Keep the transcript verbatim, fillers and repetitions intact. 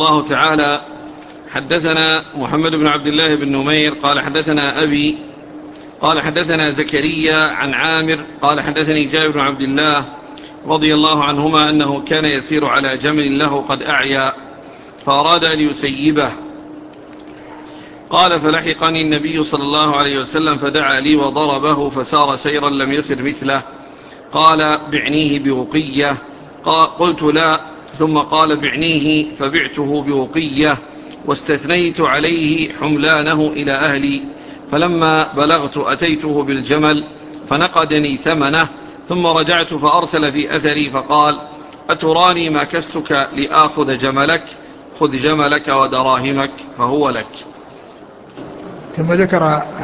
الله تعالى: حدثنا محمد بن عبد الله بن نمير قال حدثنا أبي قال حدثنا زكريا عن عامر قال حدثني جابر بن عبد الله رضي الله عنهما أنه كان يسير على جمل له قد أعيا فأراد أن يسيبه، قال: فلحقني النبي صلى الله عليه وسلم فدعا لي وضربه فسار سيرا لم يسر مثله. قال: بعنيه بوقية. قلت: لا. ثم قال: بعنيه، فبعته بوقية واستثنيت عليه حملانه إلى أهلي، فلما بلغت أتيته بالجمل فنقدني ثمنه، ثم رجعت فأرسل في أثري فقال: أتراني ما كستك لآخذ جملك؟ خذ جملك ودراهمك فهو لك. ثم ذكر